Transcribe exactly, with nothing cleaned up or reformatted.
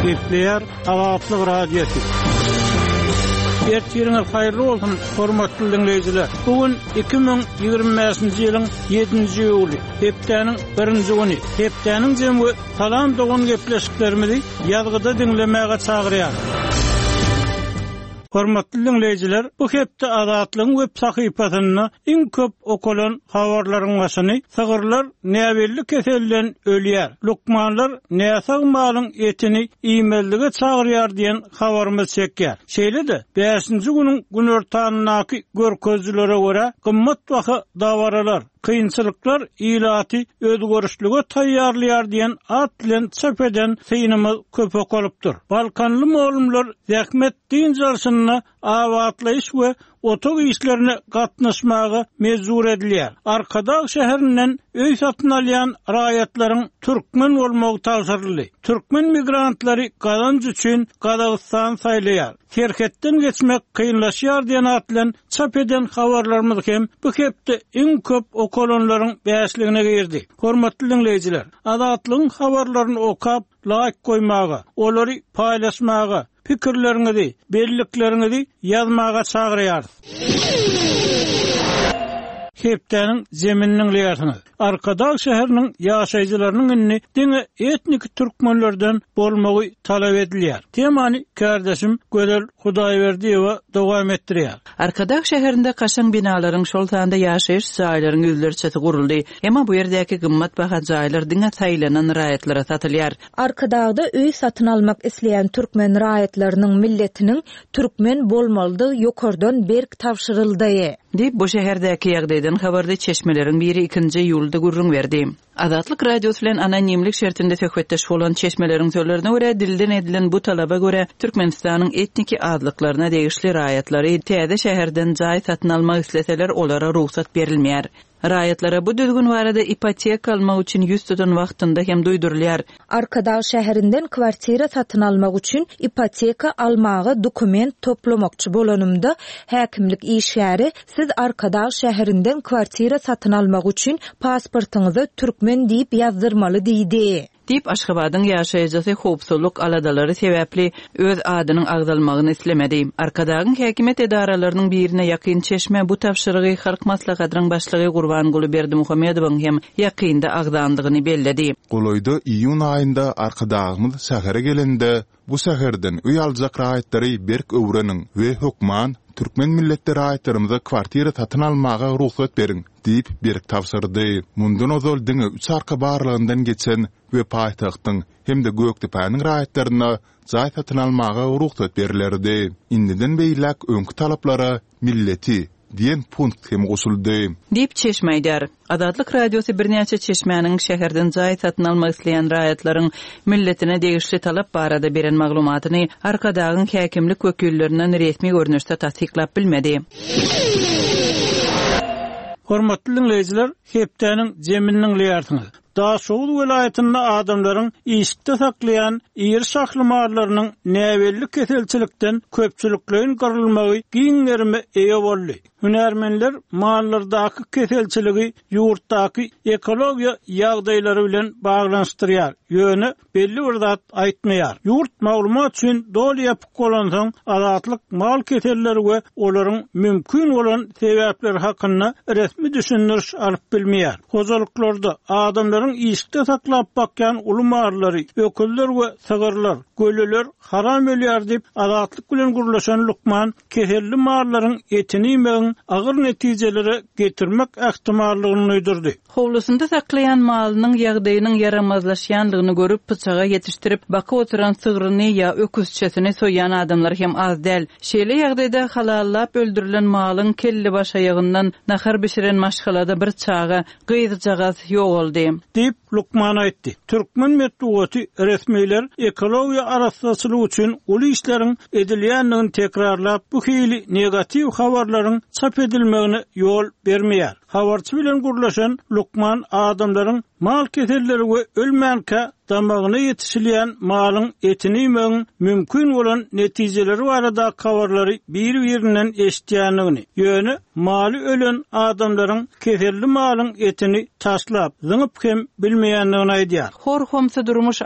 Gepleyer Azatlyk radiosu. Ertiriniz hayırlı olsun, hormatly dinleyijiler. Bugün iki bin ýygrymyňky ýylyň ýedinji ýuly, hepdeniň birinji güni. Hepdeniň jemgy salam dogan gepleşiklerimizi ýazgyda dinlemäge çagyrýar. Hormatly dinleyijiler, bu hepde Azatlyň web sahypasyny iň köp okulan habarlaryň başyny sagyrlar näbelli keselden ölýär. Lukmanlar näsag malyň etini iýmeldigi çagyrýar diýen habarymyz çekýär. Şeýle-de beşinji güniň gün ortanynaky görkezlere görä gymmat waha dawaralar, kıyınçılıklar ilati özgörüşlüge tayyarlayar diyen at bilen çap eden synymy köpek olupdur. Balkanly molumlar zähmet diň jarşyny awatlaýyş we otog işlerine gatnaşmagy mezur edilýär. Arkadaş şäherinden öý satyn alýan raýatlaryň türkmen bolmagy tawsyrly. Türkmen migrantlary gazanç üçin Gazagystan saýlaýar. Şerhetden geçmek kıyınlaşýar diýen at bilen çap eden habarlarymyz hem bu hepde iň köp okulanlaryň bäşligine girdi. Hormatly dinleyijiler, Azatlyň habarlaryny okap laýyk goýmagy, olary paýlaşmagy, pikirleriňizi, belliklerinizi yazmaga çagyrýar. Hepdeniň zemininiň liýasyny. Arkadaş şäheriniň ýaşaýjylarynyň inni diňe etnik türkmenlerden bolmagy talap edilýär. Temany kardeşim Gödel Hudaýberdiýewa dowam etdirýär. Arkadaş şäherinde kaşan binalaryň şol tanda ýaşaýyş saýlaryň ýüzlerçeti guruldy. Emma bu ýerdäki gymmat baha jaýlar diňe taýlanan raýatlara satylýar. Arkadaşda öý satyn almak isleýän türkmen raýatlarynyň milletiniň türkmen bolmalydygy ýokardan berk tawşyryldy. Dip bu şäherdäki ýagdaýdan habarda çeşmeleriň biri ikinji ýulda gurrun berdi. Azatlyk radiosu bilen anonimlik şertinde söhbetdeş bolan çeşmeleriň sözlerine görä dilden edilen bu talaba görä Türkmenistanyň etniki adlyklaryna degişli raýatlary täze şäherden jaý satyn almak isleseler olara ruhsat berilmeýär. Raýatlara bu düzgün barada ipoteka almak üçin ýüz tutan wagtynda hem duýdurulýar. Arkadaş şäherinden kwartira satyn almak üçin ipoteka almagy dokument toplamakçy bolanymda häkimlik işgäri siz Arkadaş şäherinden kwartira satyn almak üçin pasportyňyzy türkmen diýip ýazdyrmaly diýdi. Dip Aşgabatyň ýaşaýjysy howpsuzlyk aladalary sebäpli öz adynyň agdalmagyny islemedi. Arkadagyň häkimet edaralarynyň birine ýakyn çeşme bu tapşyrygy halk maslahatynyň başlygy Gurbanguly Berdimuhammedowyň hem ýakynda agdandygyny belledi. Goloýda iýun aýynda arkadagymyz şähere gelende bu şäherden öý aljak raýatlary berk öwreniň we hukman Türkmen milletleri raýatlarymyza kwartira satyn almaga ruhsat beriň diýip berk tawsyrdy. Mundan ozal diňe üç arka barlygyndan geçen we paýtagtyň hem de Göktepeň raýatlaryna jaý satyn almaga ruhsat berilerdi. Indiden beýlek öňkü talaplara milleti diyen punkt hem gosuldy. Dip çeşmeýdär. Azatlyk radiosu birnäçe çeşmäniň şäherden jaý satyn almak isleýän raýatlaryň milletine degişli talap barada beren maglumatyny arkadagyň häkimlik wekillerinden resmi görnüşde tasdiklap bilmedi. Hormatly dinleyijiler, hepdeniň zemininiň liýasyny. Daşoğlu welaýatynda adamlaryň işikde saklaýan ýer şahlamarlarynyň näbelli keselçilikden köpçüliklerin garylmagy giňlerime eýe boldy. Hünärmenler mallardaky keselçiligi ýurtdaky ekologiýa ýagdaýlary bilen baglanşdyrýar. Ýöne belli bir zat aýtmaýar. Ýurt maglumat üçin doly ýapyk bolansaň, azatlyk mal keselleri we olaryň mümkin bolan sebäpleri hakyna resmi düşündiriş alyp bilmeýär. Hozalyklarda adamlaryň işikde saklap bakýan ulumarlary, öküller we sagyrlar, göleler haram ölýär diýip azatlyk bilen gurlaşan Lukman keselli mallaryň etini ýemegin agyr netijeleri getirmek ähtimallygyny öýdürdi. Howlusynda saklaýan malynyň ýagdaýynyň yaramazlaşýanlygyny görüp pyçaga ýetişdirip baka oturan sygyryny ýa öküzçesini soýan adamlar hem az däl. Şeýle ýagdaýda halallap öldürilen malyň kelli başaýagyndan nahar bişiren maşgalada bir çaga gyýdyjagas ýogaldy. Dip Lukman aýtdy. Türkmen medeniýeti resmiler ekologiýa araşdyrmaçylygy üçin uly işleriň edilýändigini tekrarlap bu hili negativ habarlaryň çap edilmegine ýol bermeýär. Habarçy bilen gurlaşan Lukman adamlaryň mal keselleri we ölmänkä damagyna ýetişilýän malyň etini ýemegin mümkin bolan netijeleri barada habarlary bir-birinden eşitýändigini, ýöne maly ölen adamlaryň keselli malyň etini taşlap, zyňyp hem bilmeýändigini aýdýar. Hor homsa durmuş